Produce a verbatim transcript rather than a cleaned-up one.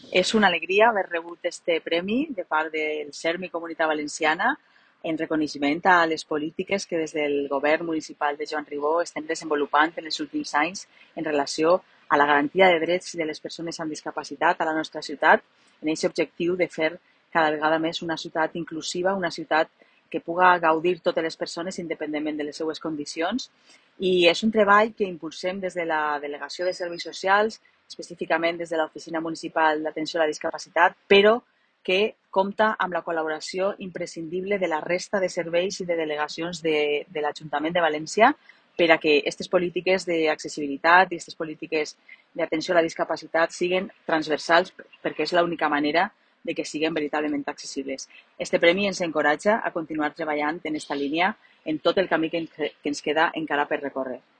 És una alegria haver rebut este premi de part del CERMI Comunitat Valenciana en reconeixement a les polítiques que des del govern municipal de Joan Ribó estem desenvolupant en els últims anys en relació a la garantia de drets de les persones amb discapacitat a la nostra ciutat, en aquest objectiu de fer cada vegada més una ciutat inclusiva, una ciutat que puga gaudir totes les persones independentment de les seues condicions. I és un treball que impulsem des de la Delegació de Serveis Socials, específicament des de l'Oficina Municipal d'Atenció a la Discapacitat, però que compta amb la col·laboració imprescindible de la resta de serveis i de delegacions de, de l'Ajuntament de València per a que aquestes polítiques d'accessibilitat i aquestes polítiques d'atenció a la discapacitat siguin transversals, perquè és l'única manera de que siguin veritablement accessibles. Este premi ens encoratja a continuar treballant en aquesta línia en tot el camí que ens queda encara per recórrer.